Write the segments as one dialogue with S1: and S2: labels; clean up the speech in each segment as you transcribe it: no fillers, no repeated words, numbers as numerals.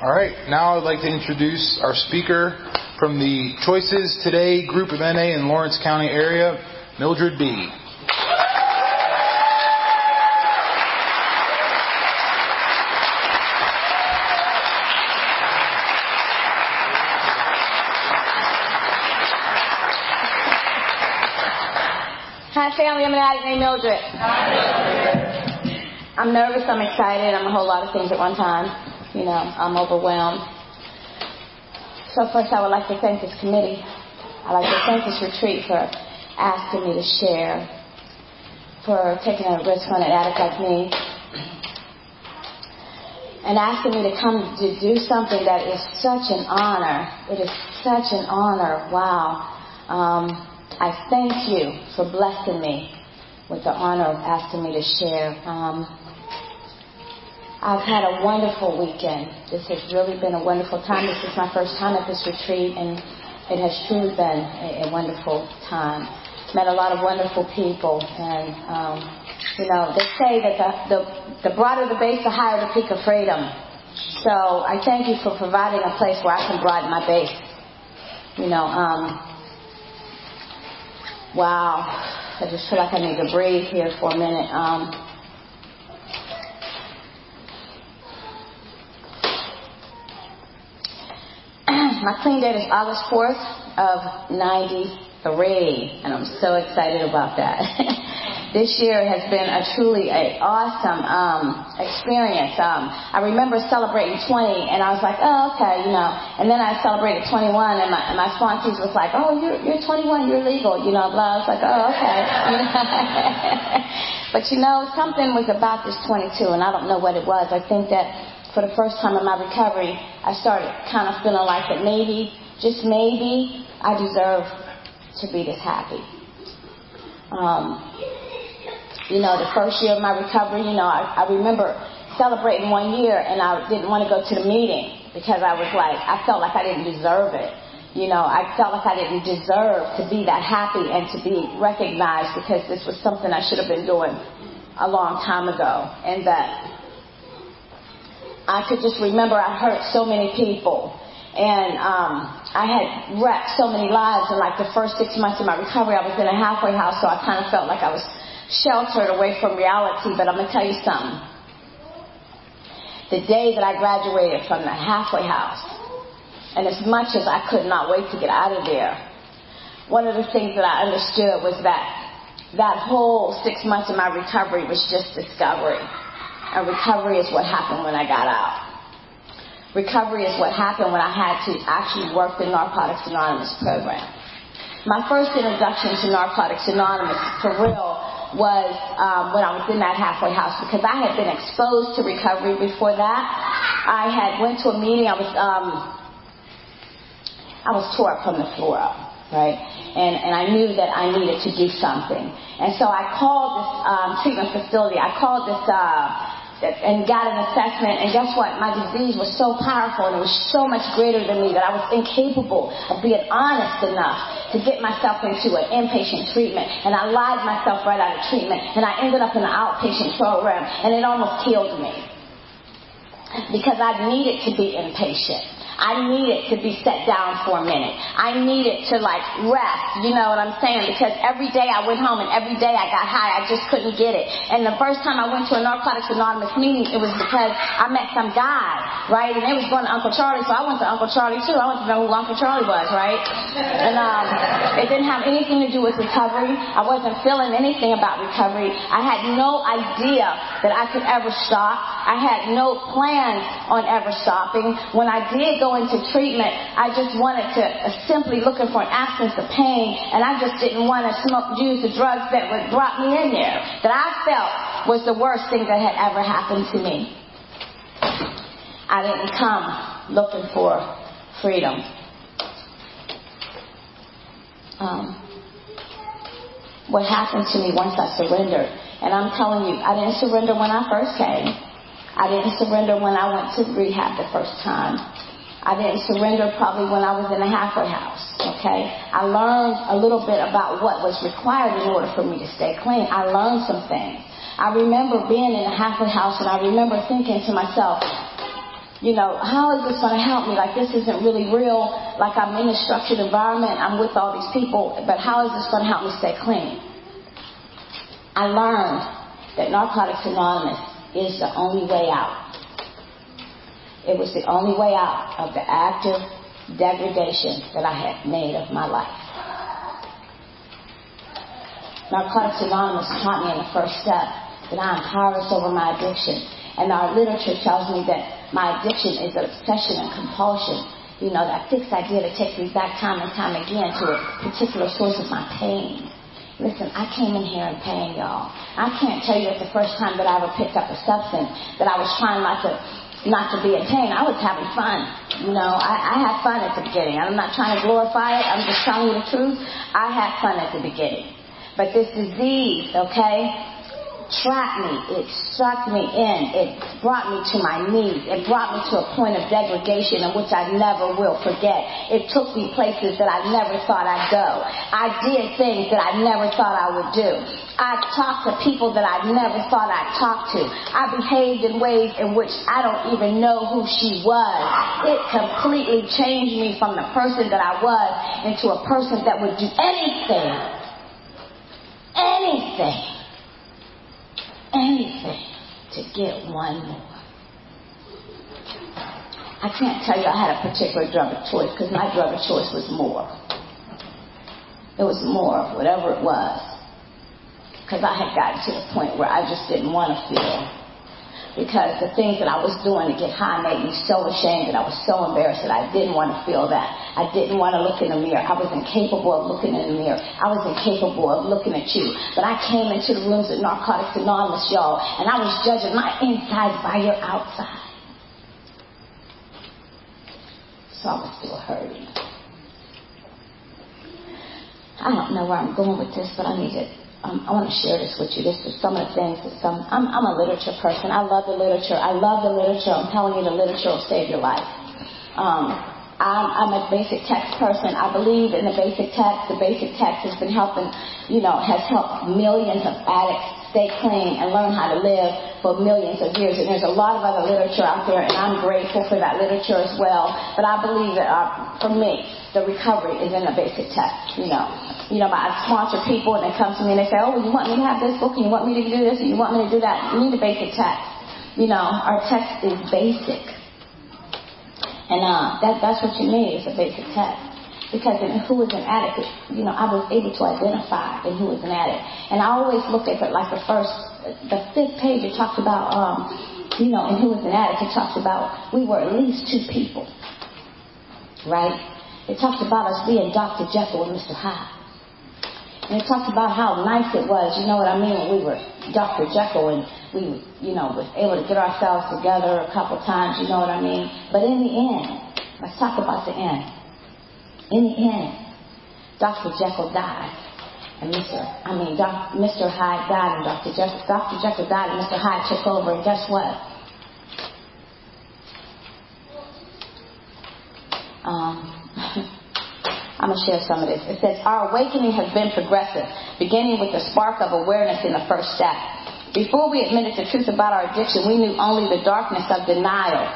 S1: All right, now I'd like to introduce our speaker from the Choices Today Group of NA in Lawrence County area, Mildred B.
S2: Hi, family. I'm an addict named Mildred. I'm nervous. I'm excited. I'm a whole lot of things at one time. I'm overwhelmed. So first, I would like to thank this committee. I'd like to thank this retreat for asking me to share, for taking a risk on an addict like me, and asking me to come to do something that is such an honor. It is such an honor. Wow. I thank you for blessing me with the honor of asking me to share. I've had a wonderful weekend. This has really been a wonderful time. This is my first time at this retreat, and it has truly been a wonderful time. Met a lot of wonderful people, and they say that the broader the base, the higher the peak of freedom. So I thank you for providing a place where I can broaden my base. Wow. I just feel like I need to breathe here for a minute. My clean date is August 4th of 93, and I'm so excited about that. This year has been a truly awesome experience. I remember celebrating 20, and I was like, oh, okay, And then I celebrated 21, and my sponsees was like, oh, you're 21, you're legal, blah. I was like, oh, okay. But something was about this 22, and I don't know what it was. I think that for the first time in my recovery, I started kind of feeling like that maybe, just maybe, I deserve to be this happy. The first year of my recovery, I remember celebrating 1 year, and I didn't want to go to the meeting because I felt like I didn't deserve it. I felt like I didn't deserve to be that happy and to be recognized because this was something I should have been doing a long time ago. And that I could just remember I hurt so many people, and I had wrecked so many lives. In the first 6 months of my recovery, I was in a halfway house, so I kind of felt like I was sheltered away from reality. But I'm going to tell you something. The day that I graduated from the halfway house, and as much as I could not wait to get out of there, one of the things that I understood was that whole 6 months of my recovery was just discovery. And recovery is what happened when I got out. Recovery is what happened when I had to actually work the Narcotics Anonymous program. My first introduction to Narcotics Anonymous, for real, was when I was in that halfway house, because I had been exposed to recovery before that. I had went to a meeting. I was tore up from the floor up, right? And I knew that I needed to do something. And so I called this treatment facility. I called this and got an assessment, and guess what? My disease was so powerful and it was so much greater than me that I was incapable of being honest enough to get myself into an inpatient treatment, and I lied myself right out of treatment, and I ended up in an outpatient program, and it almost killed me because I needed to be inpatient. I needed to be set down for a minute. I needed to rest, you know what I'm saying? Because every day I went home and every day I got high. I just couldn't get it. And the first time I went to a Narcotics Anonymous meeting, it was because I met some guy, right? And they was going to Uncle Charlie, so I went to Uncle Charlie too. I wanted to know who Uncle Charlie was, right? And it didn't have anything to do with recovery. I wasn't feeling anything about recovery. I had no idea that I could ever stop. I had no plans on ever stopping. When I did go into treatment, I just wanted to simply looking for an absence of pain, and I just didn't want to use the drugs that brought me in there, that I felt was the worst thing that had ever happened to me. I didn't come looking for freedom. What happened to me once I surrendered, and I'm telling you, I didn't surrender when I first came. I didn't surrender when I went to rehab the first time. I didn't surrender probably when I was in a halfway house, okay? I learned a little bit about what was required in order for me to stay clean. I learned some things. I remember being in a halfway house, and I remember thinking to myself, how is this going to help me? Like, this isn't really real. Like, I'm in a structured environment. I'm with all these people. But how is this going to help me stay clean? I learned that Narcotics Anonymous is the only way out. It was the only way out of the active degradation that I had made of my life. Narcotics Anonymous taught me in the first step that I am powerless over my addiction. And our literature tells me that my addiction is an obsession and compulsion. That fixed idea that takes me back time and time again to a particular source of my pain. Listen, I came in here in pain, y'all. I can't tell you that the first time that I ever picked up a substance that I was trying not to be in pain. I was having fun. I had fun at the beginning. I'm not trying to glorify it. I'm just telling you the truth. I had fun at the beginning. But this disease, trapped me. It sucked me in. It brought me to my knees. It brought me to a point of degradation in which I never will forget. It took me places that I never thought I'd go. I did things that I never thought I would do. I talked to people that I never thought I'd talk to. I behaved in ways in which I don't even know who she was. It completely changed me from the person that I was into a person that would do anything to get one more. I can't tell you I had a particular drug of choice because my drug of choice was more. It was more of whatever it was. Because I had gotten to the point where I just didn't want to feel. Because the things that I was doing to get high made me so ashamed and I was so embarrassed that I didn't want to feel that. I didn't want to look in the mirror. I was incapable of looking in the mirror. I was incapable of looking at you. But I came into the rooms of Narcotics Anonymous, y'all, and I was judging my insides by your outside. So I was still hurting. I don't know where I'm going with this, but I want to share this with you. This is some of the things I'm a literature person. I love the literature. I'm telling you, the literature will save your life. I'm a basic text person. I believe in the basic text. The basic text has been helping, has helped millions of addicts stay clean and learn how to live for millions of years. And there's a lot of other literature out there, and I'm grateful for that literature as well. But I believe that for me, the recovery is in the basic text. I sponsor people and they come to me and they say, oh, you want me to have this book and you want me to do this and you want me to do that. You need a basic text. Our text is basic. And that's what you need, is a basic text. Because in Who is an Addict, I was able to identify in Who is an Addict. And I always look at it like the 5th page, it talks about, in Who is an Addict, it talks about we were at least 2 people. Right? It talks about us being Dr. Jekyll and Mr. Hyde. And it talks about how nice it was, you know what I mean, when we were Dr. Jekyll and we, was able to get ourselves together a couple times, you know what I mean. But in the end, let's talk about the end. In the end, Dr. Jekyll died and Mr. Hyde died and Dr. Jekyll died and Mr. Hyde took over, and guess what? I'm going to share some of this. It says, our awakening has been progressive, beginning with the spark of awareness in the first step. Before we admitted the truth about our addiction, we knew only the darkness of denial.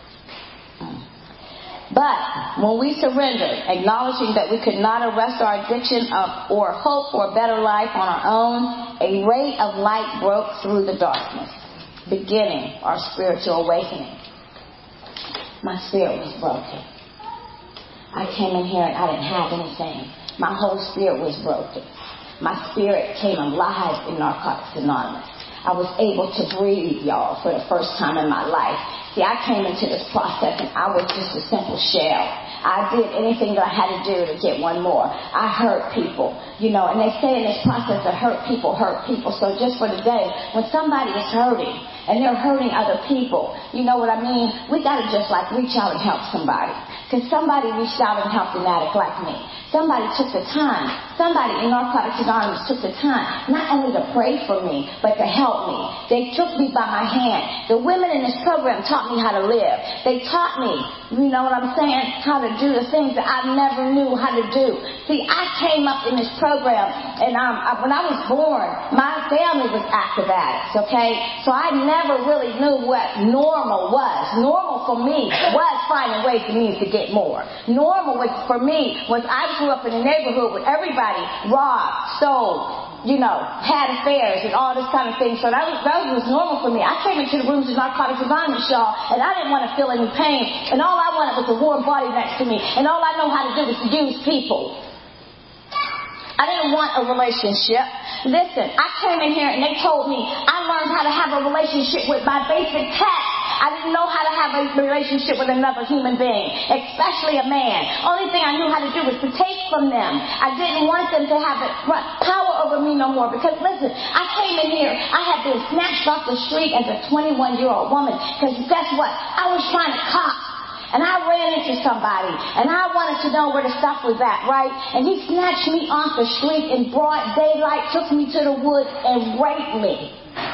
S2: But when we surrendered, acknowledging that we could not arrest our addiction or hope for a better life on our own, a ray of light broke through the darkness, beginning our spiritual awakening. My spirit was broken. I came in here and I didn't have anything. My whole spirit was broken. My spirit came alive in Narcotics Anonymous. I was able to breathe, y'all, for the first time in my life. See, I came into this process and I was just a simple shell. I did anything that I had to do to get one more. I hurt people, and they say in this process that hurt people. So just for today, when somebody is hurting and they're hurting other people, you know what I mean? We got to just reach out and help somebody. Because somebody reached out and helped an addict like me. Somebody took the time. Somebody in Narcotics Anonymous took the time not only to pray for me, but to help me. They took me by my hand. The women in this program taught me how to live. They taught me, you know what I'm saying, how to to do the things that I never knew how to do. See, I came up in this program, and when I was born, my family was active addicts, okay? So I never really knew what normal was. Normal for me was finding ways for me to get more. Normal for me was I grew up in a neighborhood where everybody robbed, stole, had affairs and all this kind of thing. So that was normal for me. I came into the rooms of Narcotics Anonymous, y'all, and I didn't want to feel any pain. And all I wanted was a warm body next to me. And all I know how to do was to use people. I didn't want a relationship. Listen, I came in here and they told me I learned how to have a relationship with my basic cat. I didn't know how to have a relationship with another human being, especially a man. Only thing I knew how to do was to take from them. I didn't want them to have power over me no more. Because listen, I came in here, I had been snatched off the street as a 21-year-old woman. Because guess what? I was trying to cop. And I ran into somebody, and I wanted to know where the stuff was at, right? And he snatched me off the street in broad daylight, took me to the woods, and raped me.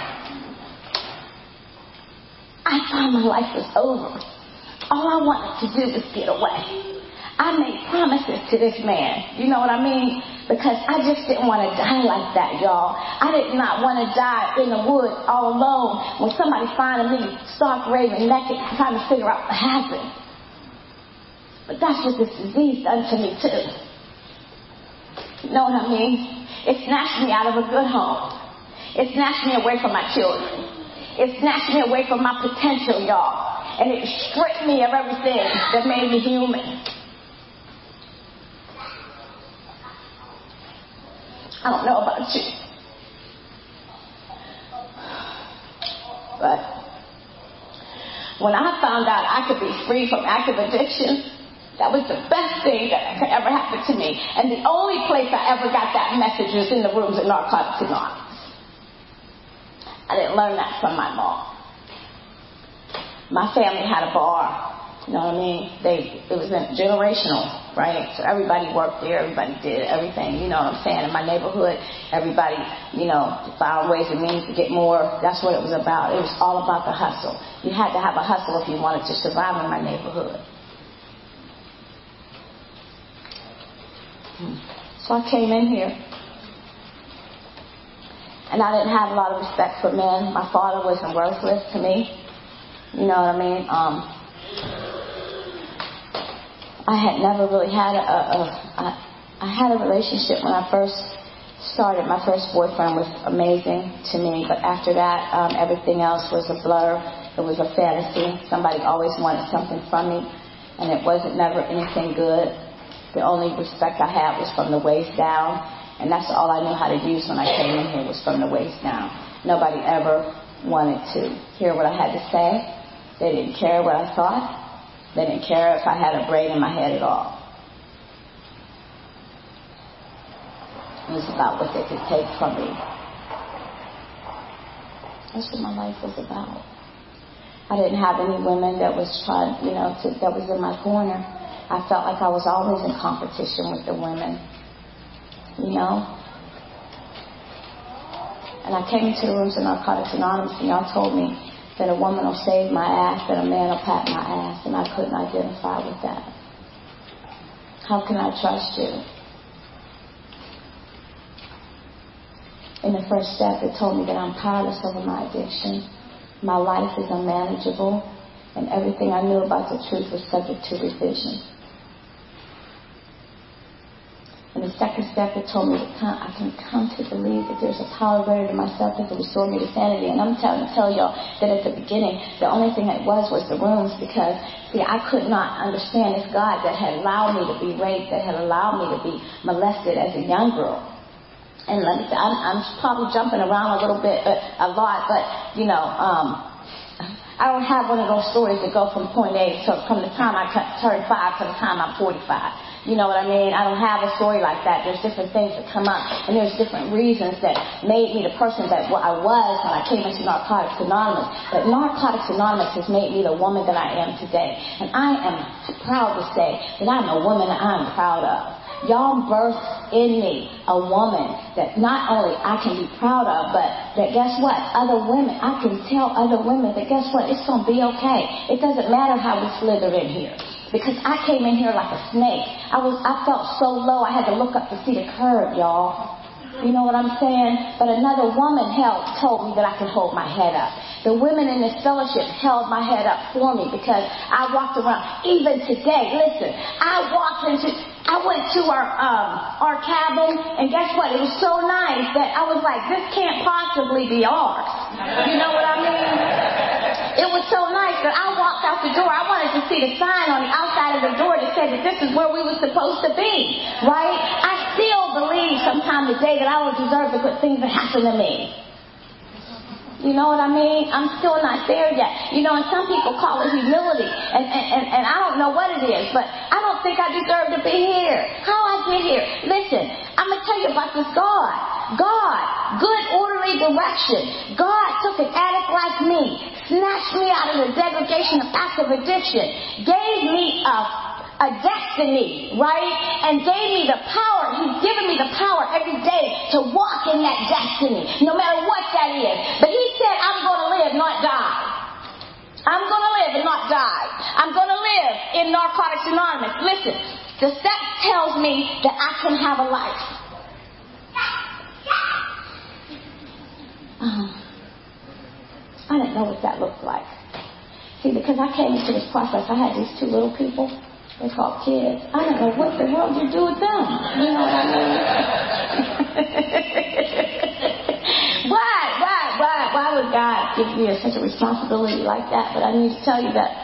S2: I thought my life was over. All I wanted to do was get away. I made promises to this man. You know what I mean? Because I just didn't want to die like that, y'all. I did not want to die in the woods all alone when somebody finding me stark raving naked trying to figure out what happened. But that's what this disease done to me too. You know what I mean? It snatched me out of a good home. It snatched me away from my children. It snatched me away from my potential, y'all. And it stripped me of everything that made me human. I don't know about you. But when I found out I could be free from active addiction, that was the best thing that could ever happen to me. And the only place I ever got that message was in the rooms at Narcotics Anonymous. I didn't learn that from my mom. My family had a bar. You know what I mean? It was generational, right? So everybody worked there. Everybody did everything. You know what I'm saying? In my neighborhood, everybody, found ways and means to get more. That's what it was about. It was all about the hustle. You had to have a hustle if you wanted to survive in my neighborhood. So I came in here. And I didn't have a lot of respect for men. My father wasn't worthless to me. You know what I mean? I had never really had I had a relationship when I first started. My first boyfriend was amazing to me. But after that, everything else was a blur. It was a fantasy. Somebody always wanted something from me. And it wasn't never anything good. The only respect I had was from the waist down. And that's all I knew how to use when I came in here was from the waist down. Nobody ever wanted to hear what I had to say. They didn't care what I thought. They didn't care if I had a brain in my head at all. It was about what they could take from me. That's what my life was about. I didn't have any women that was trying, that was in my corner. I felt like I was always in competition with the women. And I came into the rooms of Narcotics Anonymous, and y'all told me that a woman will save my ass and a man will pat my ass, and I couldn't identify with that. How can I trust you? In the first step, it told me that I'm powerless over my addiction. My life is unmanageable, and everything I knew about the truth was subject to revision. In the second step, it told me that I can come to believe that there's a power greater than myself that can restore me to sanity. And I'm trying to tell y'all that at the beginning, the only thing it was the rooms, because, see, I could not understand this God that had allowed me to be raped, that had allowed me to be molested as a young girl. And let me say, I'm probably jumping around a lot, but, I don't have one of those stories that go from point A from the time I turn 5 to the time I'm 45. You know what I mean? I don't have a story like that. There's different things that come up, and there's different reasons that made me the person that I was when I came into Narcotics Anonymous. But Narcotics Anonymous has made me the woman that I am today. And I am proud to say that I'm a woman that I'm proud of. Y'all birthed in me a woman that not only I can be proud of, but that guess what? Other women, I can tell other women that guess what? It's going to be okay. It doesn't matter how we slither in here. because I came in here like a snake. I felt so low I had to look up to see the curb, y'all. You know what I'm saying? But another woman told me that I could hold my head up. The women in this fellowship held my head up for me because I walked around. Even today, listen, I went to our cabin, and guess what? It was so nice that I was like, this can't possibly be ours. You know what I mean? It was so nice that I walked out the door. I wanted to see the sign on the outside of the door that said that this is where we were supposed to be, right? I still believe sometime today that I will deserve the good things that happen to me. You know what I mean? I'm still not there yet. You know, and some people call it humility. And I don't know what it is, but I don't think I deserve to be here. How I get here? Listen, I'm going to tell you about this God. God, good orderly direction. God took an addict like me, snatched me out of the degradation of active addiction, gave me a destiny, right? And gave me the power. He's given me the power every day to walk in that destiny, no matter what that is. But he said, I'm going to live, not die. I'm going to live and not die. I'm going to live in Narcotics Anonymous. Listen, the steps tells me that I can have a life. I didn't know what that looked like. See, because I came into this process, I had these two little people. They're called kids. I don't know what the world you do with them. You know what I mean? Why would God give me such a responsibility like that? But I need to tell you that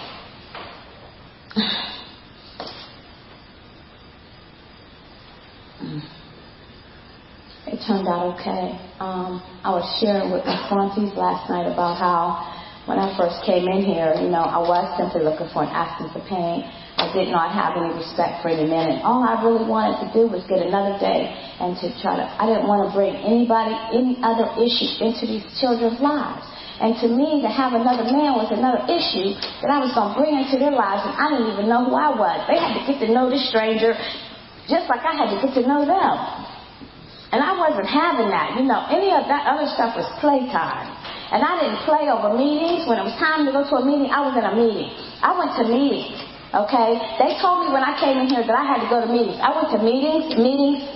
S2: it turned out okay. I was sharing with my fronties last night about how when I first came in here, you know, I was simply looking for an absence of pain. I did not have any respect for any men, and all I really wanted to do was get another day and to try to, I didn't want to bring any other issues into these children's lives. And to me, to have another man was another issue that I was going to bring into their lives, and I didn't even know who I was. They had to get to know this stranger just like I had to get to know them. And I wasn't having that. You know, any of that other stuff was playtime. And I didn't play over meetings. When it was time to go to a meeting, I was in a meeting. I went to meetings. Okay? They told me when I came in here that I had to go to meetings. I went to meetings. I need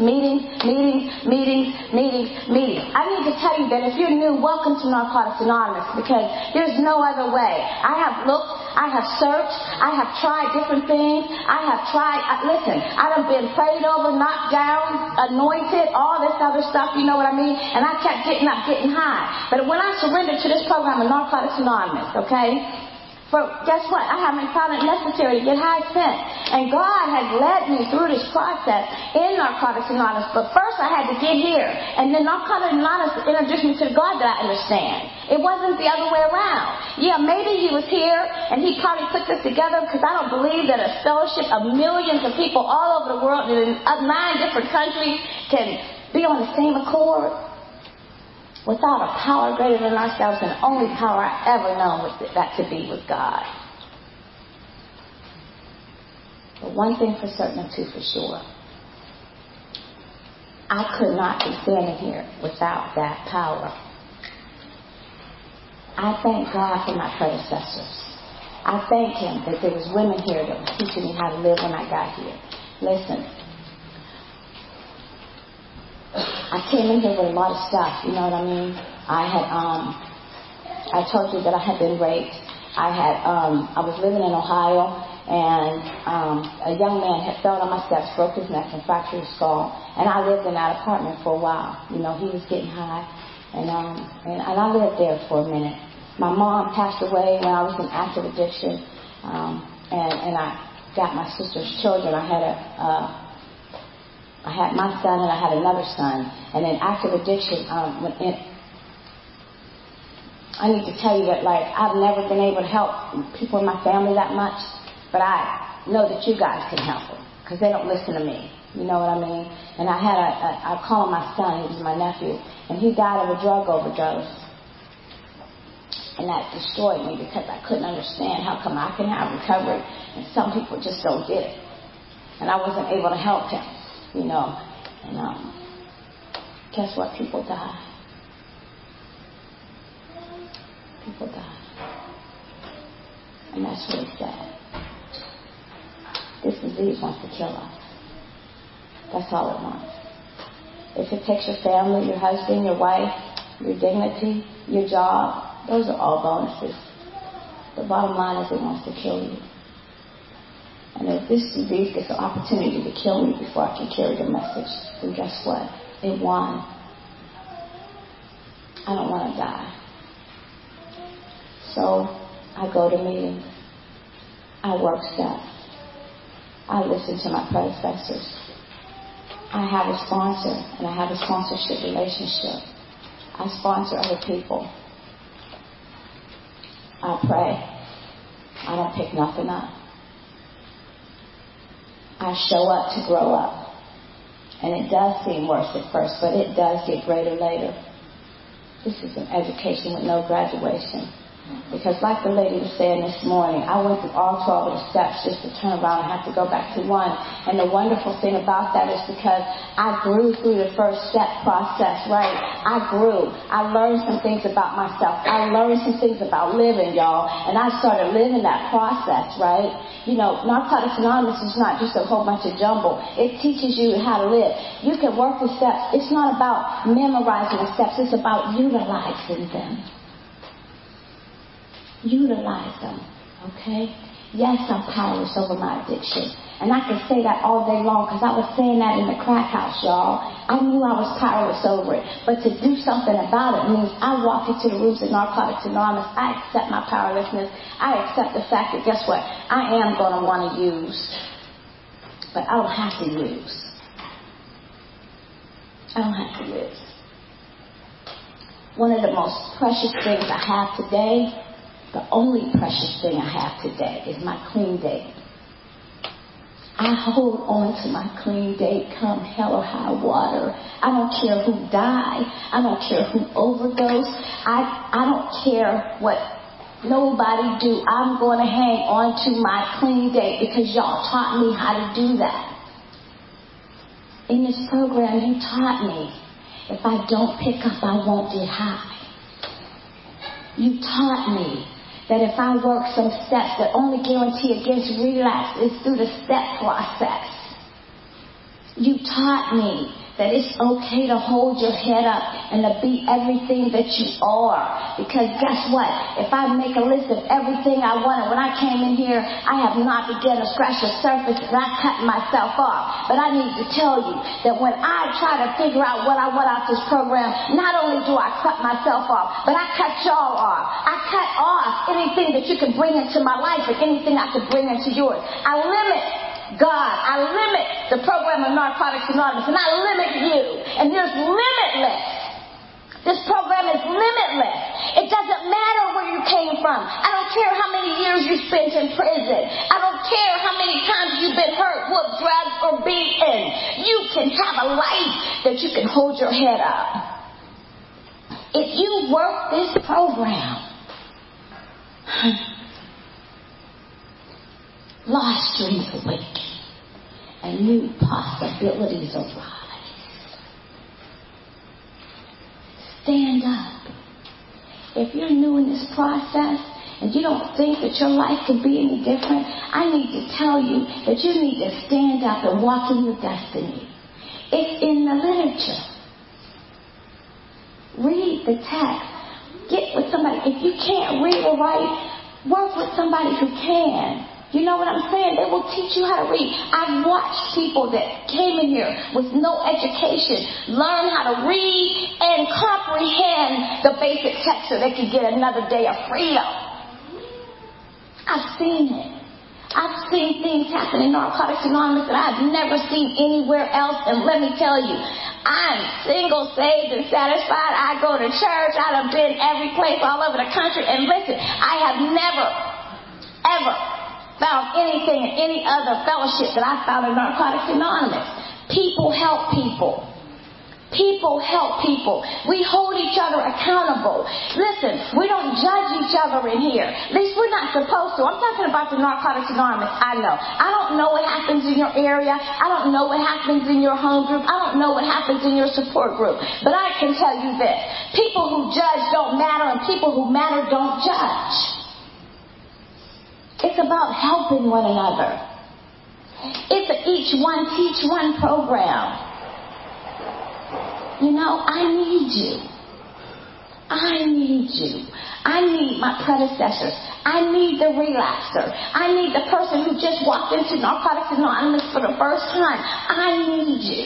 S2: to tell you that if you're new, welcome to Narcotics Anonymous, because there's no other way. I have looked, I have searched, I have tried different things. I have tried, listen, I done been prayed over, knocked down, anointed, all this other stuff, you know what I mean? And I kept getting up, getting high. But when I surrendered to this program of Narcotics Anonymous, okay? For guess what? I haven't found it necessary to get high since. And God has led me through this process in Narcotics Anonymous. But first I had to get here. And then Narcotics Anonymous introduced me to the God that I understand. It wasn't the other way around. Yeah, maybe he was here and he probably put this together, because I don't believe that a fellowship of millions of people all over the world in 9 different countries can be on the same accord without a power greater than ourselves, and the only power I ever known was that to be with God. But one thing for certain and two for sure, I could not be standing here without that power. I thank God for my predecessors. I thank Him that there was women here that were teaching me how to live when I got here. Listen, I came in here with a lot of stuff, you know what I mean? I told you that I had been raped. I was living in Ohio, and a young man had fell on my steps, broke his neck, and fractured his skull. And I lived in that apartment for a while. You know, he was getting high, and I lived there for a minute. My mom passed away when I was in active addiction, and I got my sister's children. I had my son and I had another son. And in active addiction, I need to tell you that, like, I've never been able to help people in my family that much, but I know that you guys can help them, because they don't listen to me. You know what I mean? And I call him my son. He was my nephew. And he died of a drug overdose. And that destroyed me, because I couldn't understand how come I can have recovery and some people just don't get it. And I wasn't able to help him. You know, and guess what? People die. People die. And that's really sad. disease wants to kill us. That's all it wants. If it takes your family, your husband, your wife, your dignity, your job, those are all bonuses. The bottom line is it wants to kill you. And if this disease gets the opportunity to kill me before I can carry the message, then guess what? It won. I don't want to die. So I go to meetings. I work steps. I listen to my predecessors. I have a sponsor, and I have a sponsorship relationship. I sponsor other people. I pray. I don't pick nothing up. I show up to grow up. And it does seem worse at first, but it does get greater later. This is an education with no graduation. Because like the lady was saying this morning, I went through all 12 of the steps just to turn around and have to go back to one. And the wonderful thing about that is because I grew through the first step process, right? I grew. I learned some things about myself. I learned some things about living, y'all. And I started living that process, right? You know, Narcotics Anonymous is not just a whole bunch of jumble. It teaches you how to live. You can work the steps. It's not about memorizing the steps. It's about utilizing them. Utilize them, okay? Yes, I'm powerless over my addiction. And I can say that all day long because I was saying that in the crack house, y'all. I knew I was powerless over it. But to do something about it means I walk into the rooms of Narcotics Anonymous. I accept my powerlessness. I accept the fact that, guess what? I am going to want to use. But I don't have to use. I don't have to use. One of the most precious things I have today, the only precious thing I have today, is my clean date. I hold on to my clean date come hell or high water. I don't care who died. I don't care who overdosed. I don't care what nobody do. I'm going to hang on to my clean date because y'all taught me how to do that. In this program, you taught me if I don't pick up, I won't get high. You taught me that if I work some steps, the only guarantee against relapse is through the step process. You taught me that it's okay to hold your head up and to be everything that you are. Because guess what? If I make a list of everything I wanted, when I came in here, I have not begun to scratch the surface and I cut myself off. But I need to tell you that when I try to figure out what I want out this program, not only do I cut myself off, but I cut y'all off. I cut off anything that you can bring into my life and anything I can bring into yours. I limit God. I limit the program of Narcotics Anonymous, and I limit you. And there's limitless. This program is limitless. It doesn't matter where you came from. I don't care how many years you spent in prison. I don't care how many times you've been hurt, whooped, drugged, or beaten. You can have a life that you can hold your head up. If you work this program, lost dreams awaken and new possibilities arise. Stand up. If you're new in this process and you don't think that your life could be any different, I need to tell you that you need to stand up and walk in your destiny. It's in the literature. Read the text. Get with somebody. If you can't read or write, work with somebody who can. You know what I'm saying? They will teach you how to read. I've watched people that came in here with no education learn how to read and comprehend the basic text so they could get another day of freedom. I've seen it. I've seen things happen in Narcotics Anonymous that I've never seen anywhere else. And let me tell you, I'm single, saved, and satisfied. I go to church. I've been every place all over the country. And listen, I have never, ever found anything in any other fellowship that I found in Narcotics Anonymous. People help people. People help people. We hold each other accountable. Listen, we don't judge each other in here. At least we're not supposed to. I'm talking about the Narcotics Anonymous. I know. I don't know what happens in your area. I don't know what happens in your home group. I don't know what happens in your support group. But I can tell you this. People who judge don't matter, and people who matter don't judge. It's about helping one another. It's an each one, teach one program. You know, I need you. I need you. I need my predecessors. I need the relapser. I need the person who just walked into Narcotics Anonymous for the first time. I need you.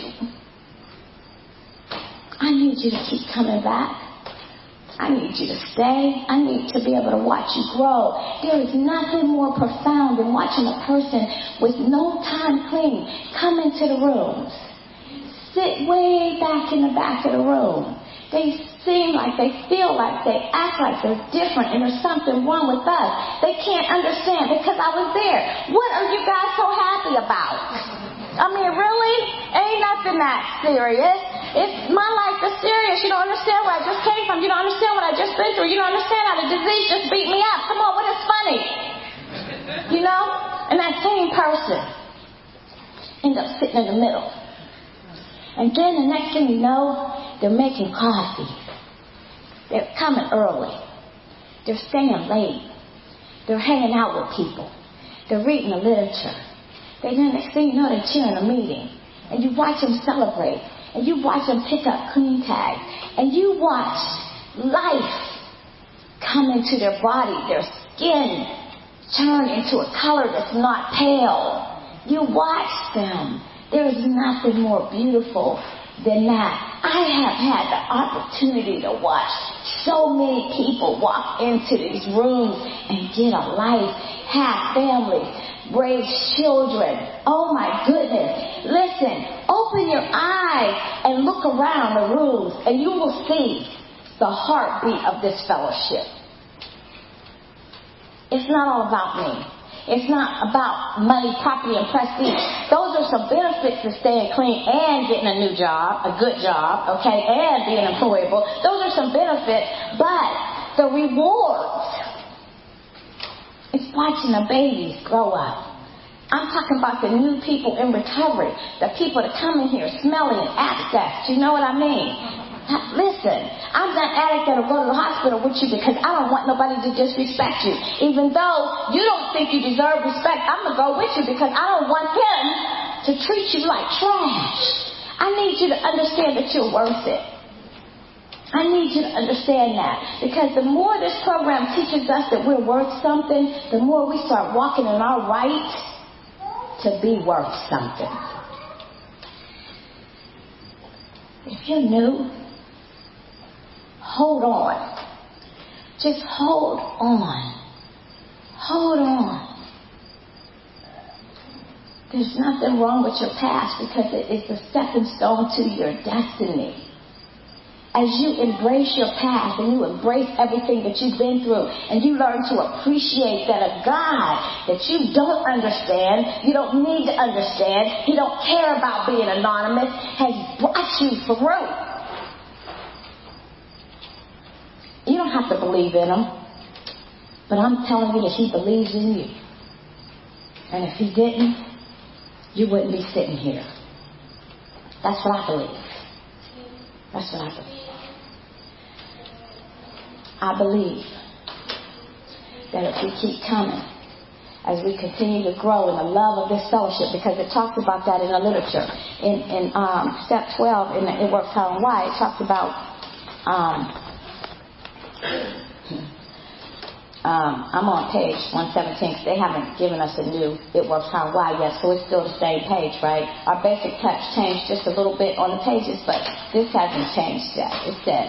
S2: I need you to keep coming back. I need you to stay. I need to be able to watch you grow. There is nothing more profound than watching a person with no time clean come into the rooms. Sit way back in the back of the room. They seem like, they feel like, they act like they're different and there's something wrong with us. They can't understand because I was there. What are you guys so happy about? I mean, really? Ain't nothing that serious. It's my life is serious. You don't understand where I just came from. You don't understand what I just been through. You don't understand how the disease just beat me up. Come on, what is funny? You know? And that same person ends up sitting in the middle. And then the next thing you know, they're making coffee. They're coming early. They're staying late. They're hanging out with people. They're reading the literature. Then the next thing you know, they're cheering a meeting. And you watch them celebrate. And you watch them pick up clean tags. And you watch life come into their body. Their skin turn into a color that's not pale. You watch them. There is nothing more beautiful than that. I have had the opportunity to watch so many people walk into these rooms and get a life, have families, raise children. Oh my goodness. Listen, open your eyes and look around the rooms and you will see the heartbeat of this fellowship. It's not all about me. It's not about money, property, and prestige. Those are some benefits to staying clean and getting a new job, a good job, okay, and being employable. Those are some benefits. But the rewards, it's watching the babies grow up. I'm talking about the new people in recovery, the people that come in here smelling abscess. You know what I mean? Listen, I'm that addict that'll go to the hospital with you because I don't want nobody to disrespect you. Even though you don't think you deserve respect, I'm going to go with you because I don't want him to treat you like trash. I need you to understand that you're worth it. I need you to understand that. Because the more this program teaches us that we're worth something, the more we start walking in our right to be worth something. If you're new, hold on. Just hold on. Hold on. There's nothing wrong with your past because it is a stepping stone to your destiny. As you embrace your past and you embrace everything that you've been through and you learn to appreciate that a God that you don't understand, you don't need to understand, He don't care about being anonymous, has brought you through. You don't have to believe in Him, but I'm telling you that He believes in you. And if He didn't, you wouldn't be sitting here. That's what I believe. That's what I believe. I believe that if we keep coming, as we continue to grow in the love of this fellowship, because it talks about that in the literature. In step 12, in the It Works How and Why, it talks about, I'm on page 117, because they haven't given us a new It Works How and Why yet, so it's still the same page, right? Our basic text changed just a little bit on the pages, but this hasn't changed yet. It says,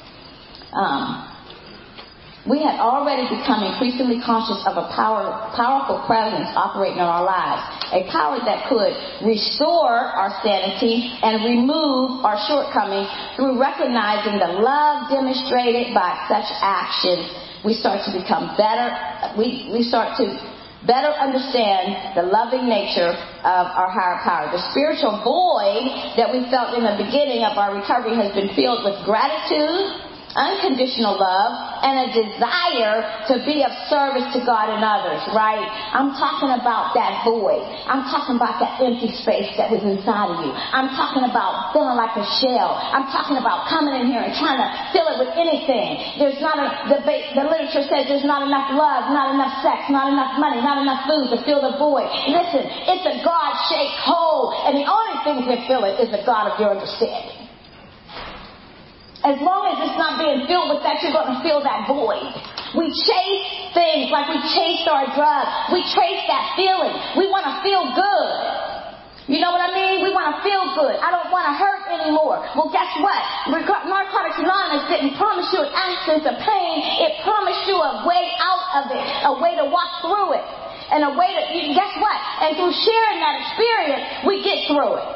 S2: we had already become increasingly conscious of a powerful presence operating in our lives, a power that could restore our sanity and remove our shortcomings through recognizing the love demonstrated by such actions. We start to become better. We start to better understand the loving nature of our higher power. The spiritual void that we felt in the beginning of our recovery has been filled with gratitude unconditional love, and a desire to be of service to God and others, right? I'm talking about that void. I'm talking about that empty space that was inside of you. I'm talking about feeling like a shell. I'm talking about coming in here and trying to fill it with anything. There's not the literature says there's not enough love, not enough sex, not enough money, not enough food to fill the void. Listen, it's a God-shaped hole, and the only thing that fill it is the God of your understanding. As long as it's not being filled with that, you're going to fill that void. We chase things like we chased our drugs. We chase that feeling. We want to feel good. You know what I mean? We want to feel good. I don't want to hurt anymore. Well, guess what? Narcotics Anonymous didn't promise you an absence of pain. It promised you a way out of it, a way to walk through it, and a way to, guess what? And through sharing that experience, we get through it.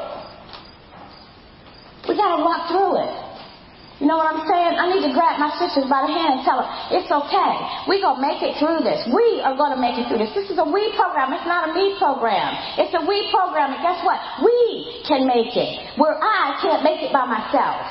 S2: We got to walk through it. You know what I'm saying? I need to grab my sisters by the hand and tell them, it's okay. We're going to make it through this. We are going to make it through this. This is a we program. It's not a me program. It's a we program. And guess what? We can make it where I can't make it by myself.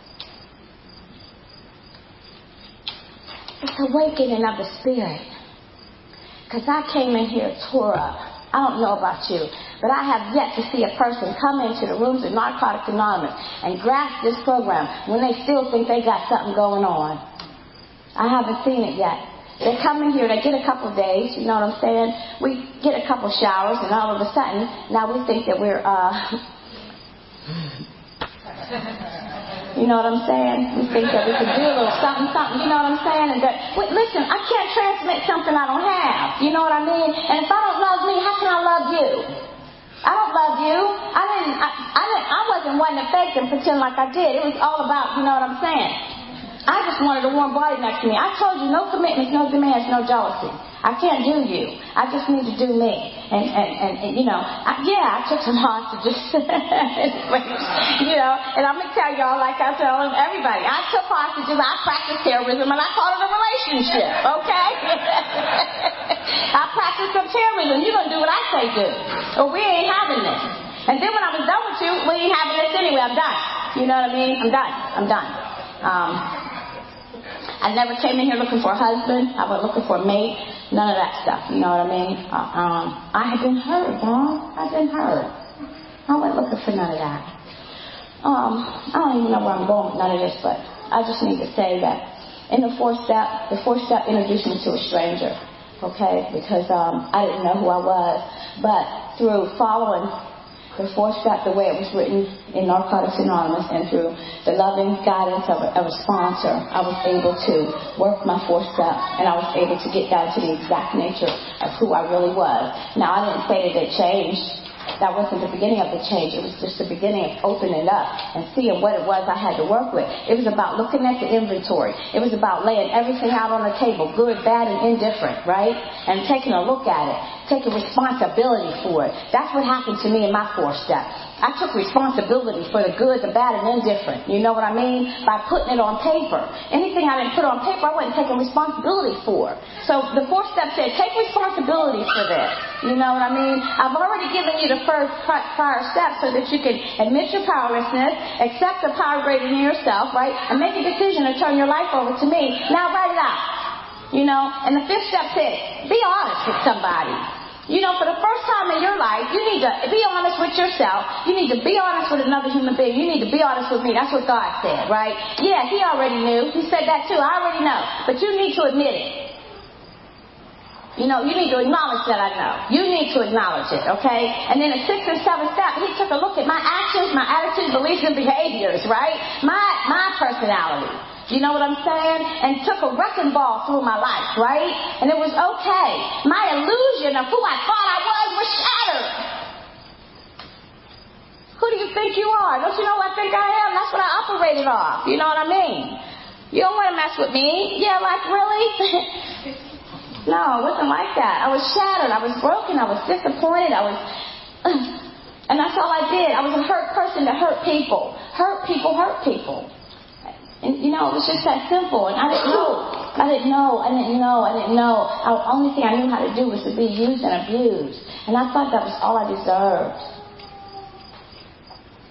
S2: It's awakening of the spirit. Because I came in here tore up. I don't know about you, but I have yet to see a person come into the rooms of Narcotics Anonymous and grasp this program when they still think they got something going on. I haven't seen it yet. They come in here, they get a couple days, you know what I'm saying? We get a couple showers, and all of a sudden, now we think that we're, you know what I'm saying? We think that we can do a little something, you know what I'm saying? And wait, listen, I can't transmit something I don't have. You know what I mean? And if I don't love me, how can I love you? I don't love you. I wasn't one to fake and pretend like I did. It was all about, you know what I'm saying? I just wanted a warm body next to me. I told you, no commitments, no demands, no jealousy. I can't do you. I just need to do me. And you know, I took some hostages. You know, and I'm going to tell y'all like I tell everybody. I took hostages, I practiced terrorism, and I called it a relationship, okay? I practiced some terrorism. You're going to do what I say do. Or we ain't having this. And then when I was done with you, we ain't having this anyway. I'm done. You know what I mean? I'm done. I never came in here looking for a husband. I wasn't looking for a mate. None of that stuff. You know what I mean? I had been hurt, Mom. I've been hurt. I wasn't looking for none of that. I don't even know where I'm going with none of this, but I just need to say that in the fourth step introduced me to a stranger. Okay? Because I didn't know who I was. But through following the fourth step, the way it was written in Narcotics Anonymous, and through the loving guidance of a sponsor, I was able to work my fourth step, and I was able to get down to the exact nature of who I really was. Now, I didn't say that it changed. That wasn't the beginning of the change. It was just the beginning of opening up and seeing what it was I had to work with. It was about looking at the inventory. It was about laying everything out on the table, good, bad, and indifferent, right? And taking a look at it, taking responsibility for it. That's what happened to me in my fourth step. I took responsibility for the good, the bad, and indifferent. You know what I mean? By putting it on paper. Anything I didn't put on paper, I wasn't taking responsibility for. So the fourth step said, take responsibility for this. You know what I mean? I've already given you the first prior step so that you can admit your powerlessness, accept the power greater than yourself, right? And make a decision to turn your life over to me. Now write it out. You know? And the fifth step said, be honest with somebody. You know, for the first time in your life, you need to be honest with yourself. You need to be honest with another human being. You need to be honest with me. That's what God said, right? Yeah, He already knew. He said that too. I already know. But you need to admit it. You know, you need to acknowledge that I know. You need to acknowledge it, okay? And then the sixth and seventh step, He took a look at my actions, my attitudes, beliefs, and behaviors, right? My personality. You know what I'm saying? And took a wrecking ball through my life, right? And it was okay. My illusion of who I thought I was shattered. Who do you think you are? Don't you know who I think I am? That's what I operated off. You know what I mean? You don't want to mess with me. Yeah, like, really? No, it wasn't like that. I was shattered. I was broken. I was disappointed. And that's all I did. I was a hurt person that hurt people. Hurt people, hurt people. And, you know, it was just that simple. And I didn't know. The only thing I knew how to do was to be used and abused. And I thought that was all I deserved.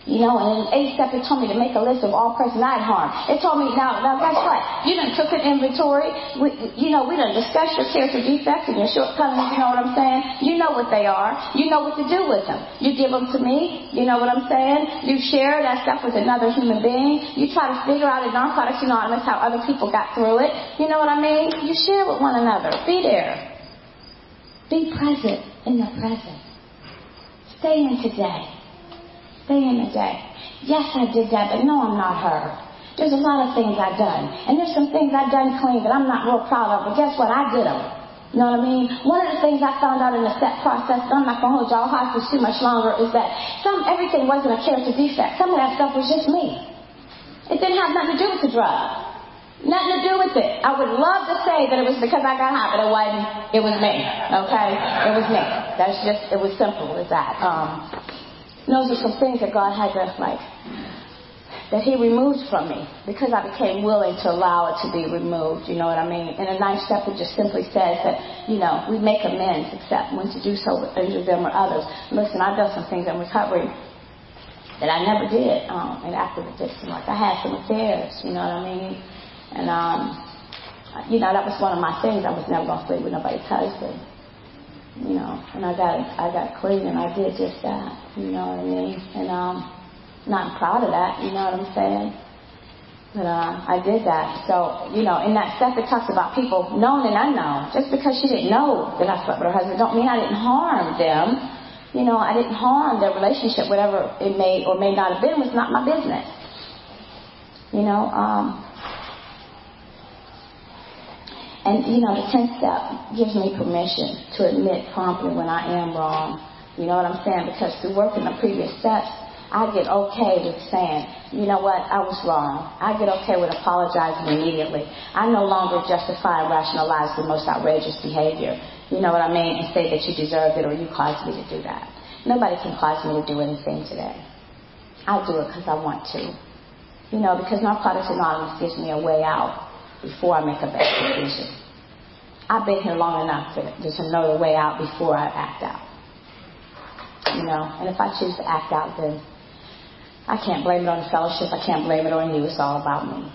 S2: You know, and in the 8th step, it told me to make a list of all persons I'd harmed. It told me, now guess what? You done took an inventory. We done discussed your character defects and your shortcomings. You know what I'm saying? You know what they are. You know what to do with them. You give them to me. You know what I'm saying? You share that stuff with another human being. You try to figure out in Narcotics Anonymous how other people got through it. You know what I mean? You share with one another. Be there. Be present in the present. Stay in today. Stay in the day. Yes, I did that, but no, I'm not her. There's a lot of things I've done. And there's some things I've done clean that I'm not real proud of, but guess what? I did them. You know what I mean? One of the things I found out in the step process, and I'm not going to hold y'all hostage too much longer, is that everything wasn't a character defect. Some of that stuff was just me. It didn't have nothing to do with the drug. Nothing to do with it. I would love to say that it was because I got high, but it wasn't. It was me. Okay? It was me. It was simple as that. Those are some things that God had to, that He removed from me because I became willing to allow it to be removed. You know what I mean? In a 9th step, it just simply says that, we make amends except when to do so with injure them or others. Listen, I've done some things in recovery that I never did in active addiction. Like I had some affairs, you know what I mean? And, that was one of my things. I was never going to sleep with nobody's husband. And I got clean and I did just that, you know what I mean? And not proud of that, you know what I'm saying? But I did that. So, in that stuff it talks about people known and unknown. Just because she didn't know that I slept with her husband don't mean I didn't harm them. I didn't harm their relationship, whatever it may or may not have been was not my business. And, the 10th step gives me permission to admit promptly when I am wrong. You know what I'm saying? Because through working the previous steps, I get okay with saying, you know what, I was wrong. I get okay with apologizing immediately. I no longer justify and rationalize the most outrageous behavior. You know what I mean? And say that you deserved it or you caused me to do that. Nobody can cause me to do anything today. I do it because I want to. Because Narcotics Anonymous gives me a way out before I make a bad decision. I've been here long enough to know the way out before I act out. And if I choose to act out, then I can't blame it on the fellowship. I can't blame it on you. It's all about me.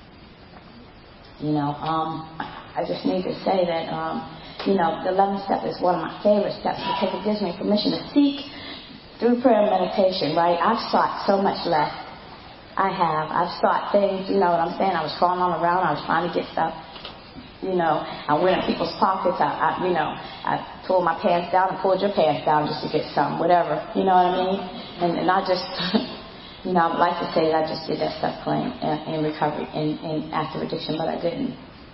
S2: I just need to say that, the 11th step is one of my favorite steps because it gives me permission to seek through prayer and meditation, right? I've sought so much less. I've sought things, you know what I'm saying? I was crawling on around. I was trying to get stuff. I went in people's pockets. I pulled my pants down and pulled your pants down just to get some, whatever. You know what I mean? And I just, I would like to say that I just did that stuff clean in recovery, in active addiction, but I didn't.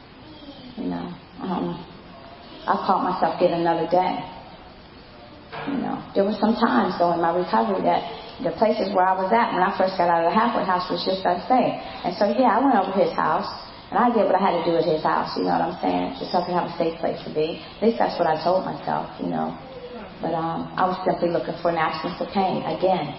S2: I caught myself getting another day. There were some times, though, in my recovery that the places where I was at when I first got out of the halfway house was just unsafe. And so, I went over his house, and I did what I had to do at his house, you know what I'm saying? Just so I could have a safe place to be. At least that's what I told myself, But I was simply looking for an absence of pain, again.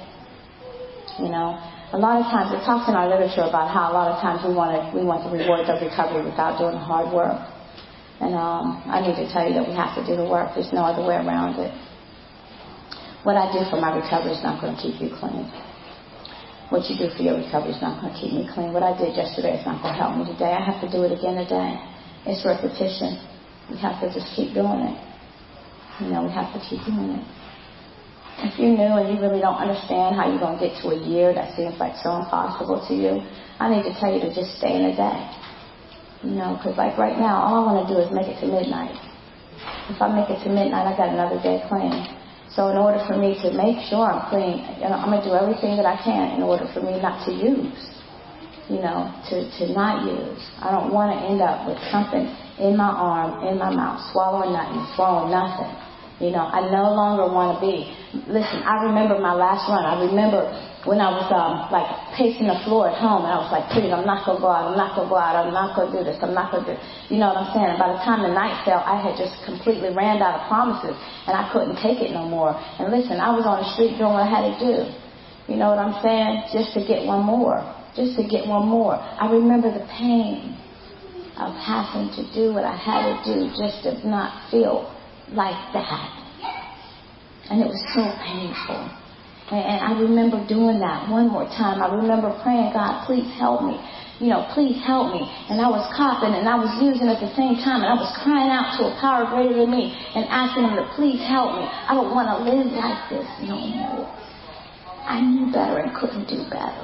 S2: A lot of times, it talks in our literature about how a lot of times we want the rewards of recovery without doing the hard work. And I need to tell you that we have to do the work. There's no other way around it. What I do for my recovery is not going to keep you clean. What you do for your recovery is not going to keep me clean. What I did yesterday is not going to help me today. I have to do it again today. It's repetition. We have to just keep doing it. We have to keep doing it. If you're new and you really don't understand how you're going to get to a year that seems like so impossible to you, I need to tell you to just stay in a day. Because like right now, all I want to do is make it to midnight. If I make it to midnight, I got another day clean. So in order for me to make sure I'm clean, I'm going to do everything that I can in order for me not to use, to not use. I don't want to end up with something in my arm, in my mouth, swallowing nothing. I no longer want to be. Listen, I remember my last run. I remember when I was pacing the floor at home, and I was like, please, I'm not going to go out. I'm not going to go out. I'm not going to do this. I'm not going to do. You know what I'm saying? And by the time the night fell, I had just completely ran out of promises, and I couldn't take it no more. And listen, I was on the street doing what I had to do. You know what I'm saying? Just to get one more. Just to get one more. I remember the pain of having to do what I had to do just to not feel like that. And it was so painful. And I remember doing that one more time. I remember praying, God, please help me. Please help me. And I was coughing and I was using at the same time. And I was crying out to a power greater than me and asking him to please help me. I don't want to live like this no more. I knew better and couldn't do better.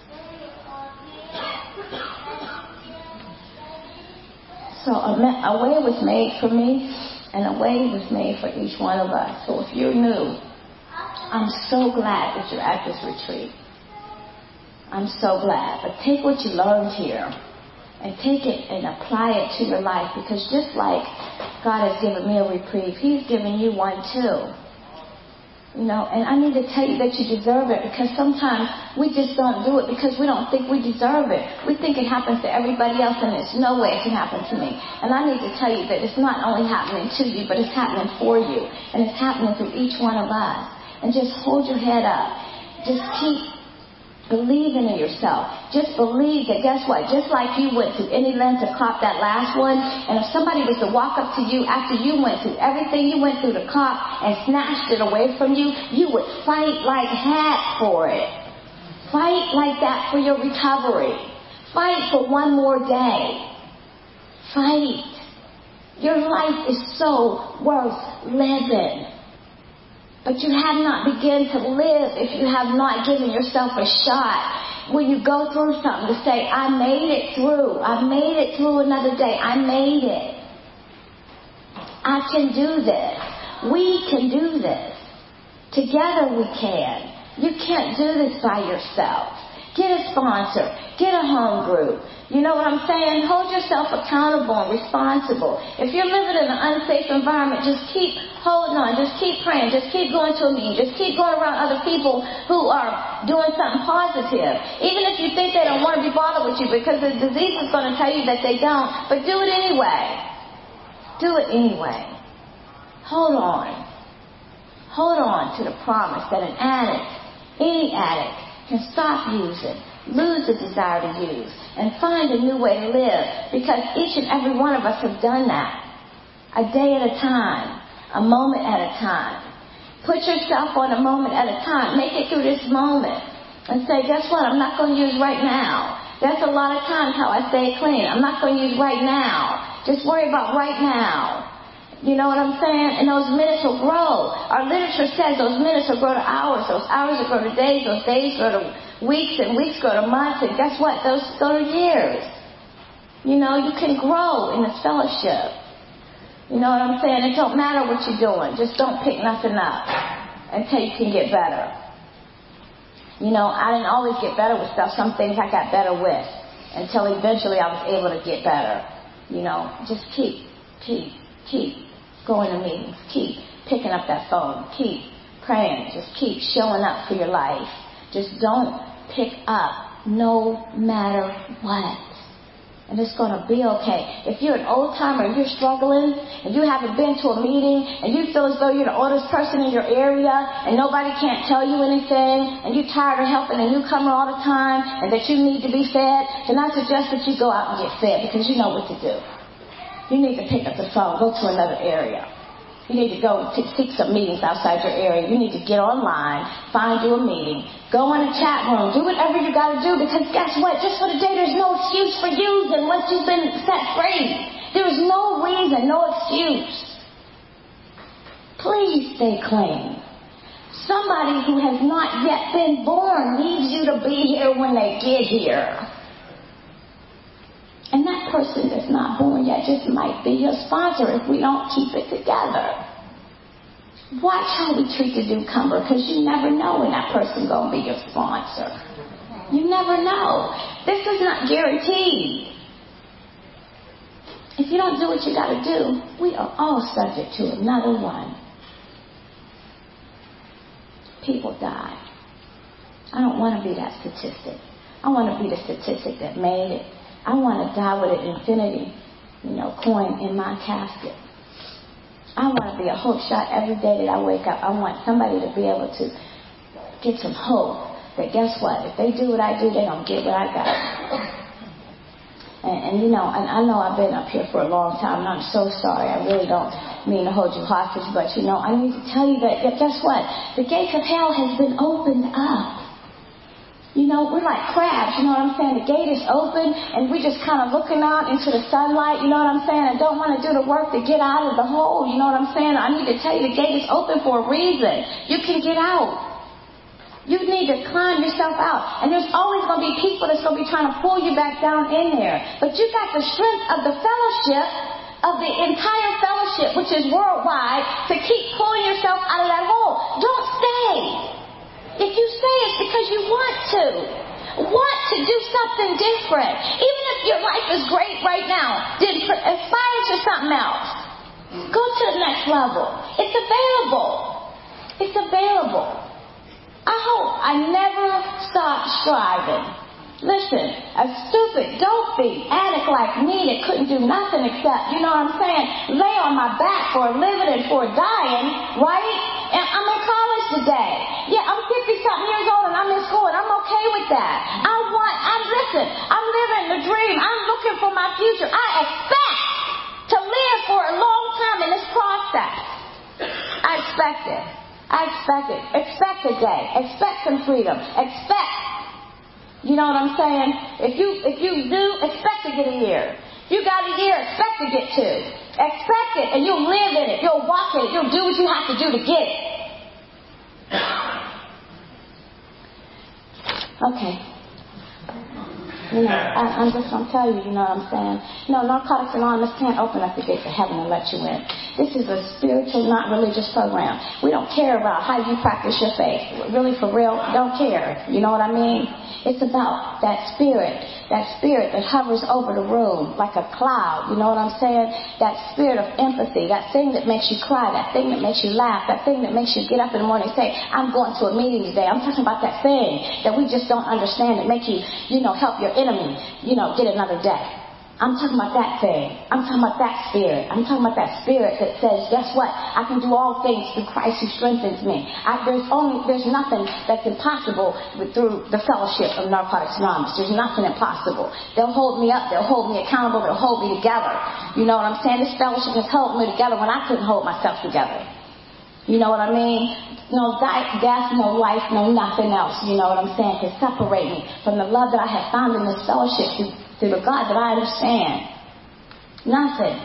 S2: So a way was made for me and a way was made for each one of us. So if you're new, I'm so glad that you're at this retreat. I'm so glad. But take what you learned here and take it and apply it to your life, because just like God has given me a reprieve, He's given you one too. And I need to tell you that you deserve it, because sometimes we just don't do it because we don't think we deserve it. We think it happens to everybody else, and there's no way it can happen to me. And I need to tell you that it's not only happening to you, but it's happening for you. And it's happening through each one of us. And just hold your head up. Just keep believing in yourself. Just believe that, guess what? Just like you went through any length to clock that last one, and if somebody was to walk up to you after you went through everything you went through to clock and snatched it away from you, you would fight like heck for it. Fight like that for your recovery. Fight for one more day. Fight. Your life is so worth living. But you have not begun to live if you have not given yourself a shot. When you go through something, to say, I made it through. I made it through another day. I made it. I can do this. We can do this. Together we can. You can't do this by yourself. Get a sponsor. Get a home group. You know what I'm saying? Hold yourself accountable and responsible. If you're living in an unsafe environment, just keep holding on. Just keep praying. Just keep going to a meeting. Just keep going around other people who are doing something positive. Even if you think they don't want to be bothered with you, because the disease is going to tell you that they don't. But do it anyway. Do it anyway. Hold on. Hold on to the promise that an addict, any addict, can stop using, lose the desire to use, and find a new way to live. Because each and every one of us have done that. A day at a time. A moment at a time. Put yourself on a moment at a time. Make it through this moment. And say, guess what? I'm not going to use right now. That's a lot of times how I stay clean. I'm not going to use right now. Just worry about right now. You know what I'm saying? And those minutes will grow. Our literature says those minutes will grow to hours. Those hours will grow to days. Those days grow to weeks. And weeks grow to months. And guess what? Those go to years. You can grow in this fellowship. You know what I'm saying? It don't matter what you're doing. Just don't pick nothing up until you can get better. I didn't always get better with stuff. Some things I got better with until eventually I was able to get better. Just keep going to meetings. Keep picking up that phone. Keep praying. Just keep showing up for your life. Just don't pick up no matter what. And it's going to be okay. If you're an old timer and you're struggling and you haven't been to a meeting and you feel as though you're the oldest person in your area and nobody can't tell you anything and you're tired of helping a newcomer all the time and that you need to be fed, then I suggest that you go out and get fed, because you know what to do. You need to pick up the phone, go to another area. You need to go seek some meetings outside your area. You need to get online, find you a meeting, go in a chat room, do whatever you got to do, because guess what? Just for the day, there's no excuse for using once you've been set free. There is no reason, no excuse. Please stay clean. Somebody who has not yet been born needs you to be here when they get here. And that person that's not born yet just might be your sponsor if we don't keep it together. Watch how we treat the newcomer, because you never know when that person's going to be your sponsor. You never know. This is not guaranteed. If you don't do what you got to do, we are all subject to another one. People die. I don't want to be that statistic. I want to be the statistic that made it. I want to die with an infinity, coin in my casket. I want to be a hope shot every day that I wake up. I want somebody to be able to get some hope that, guess what? If they do what I do, they're going to get what I got. And I know I've been up here for a long time, and I'm so sorry. I really don't mean to hold you hostage, but I need to tell you that guess what? The gates of hell has been opened up. We're like crabs, you know what I'm saying? The gate is open, and we're just kind of looking out into the sunlight, you know what I'm saying? I don't want to do the work to get out of the hole, you know what I'm saying? I need to tell you the gate is open for a reason. You can get out. You need to climb yourself out. And there's always going to be people that's going to be trying to pull you back down in there. But you got the strength of the fellowship, of the entire fellowship, which is worldwide, to keep pulling yourself out of that hole. Don't stay. If you stay, it's because you want to do something different. Even if your life is great right now, then aspire to something else. Go to the next level. It's available. It's available. I hope I never stop striving. Listen, a stupid, dopey addict like me that couldn't do nothing except, you know what I'm saying, lay on my back for a living and for dying, right? And I'm in college today. Yeah, I'm 50-something years old and I'm in school and I'm okay with that. I'm living the dream. I'm looking for my future. I expect to live for a long time in this process. I expect it. Expect a day. Expect some freedom. Expect. You know what I'm saying? If you do, expect to get a year. If you got a year, expect to get 2. Expect it, and you'll live in it. You'll walk in it. You'll do what you have to do to get it. Okay. I'm just going to tell you, you know what I'm saying? Narcotics Anonymous can't open up the gates of heaven and let you in. This is a spiritual, not religious program. We don't care about how you practice your faith. Really, for real, don't care. You know what I mean? It's about that spirit that hovers over the room like a cloud. You know what I'm saying? That spirit of empathy, that thing that makes you cry, that thing that makes you laugh, that thing that makes you get up in the morning and say, I'm going to a meeting today. I'm talking about that thing that we just don't understand that make you, help your enemy, get another day. I'm talking about that thing. I'm talking about that spirit. I'm talking about that spirit that says, guess what? I can do all things through Christ who strengthens me. There's nothing that's impossible through the fellowship of Narcotics Anonymous. There's nothing impossible. They'll hold me up. They'll hold me accountable. They'll hold me together. You know what I'm saying? This fellowship has held me together when I couldn't hold myself together. You know what I mean? No death, no life, no nothing else. You know what I'm saying? To separate me from the love that I have found in this fellowship through the God that I understand. Nothing.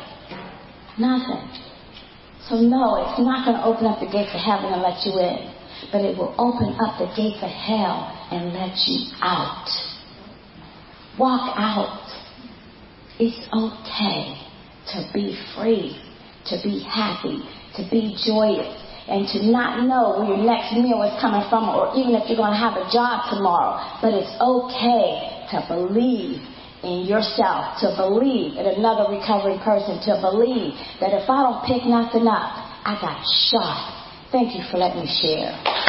S2: So no, it's not going to open up the gates of heaven and let you in. But it will open up the gates of hell and let you out. Walk out. It's okay to be free, to be happy, to be joyous, and to not know where your next meal is coming from, or even if you're going to have a job tomorrow. But it's okay to believe in yourself, to believe in another recovering person, to believe that if I don't pick nothing up, I got shot. Thank you for letting me share.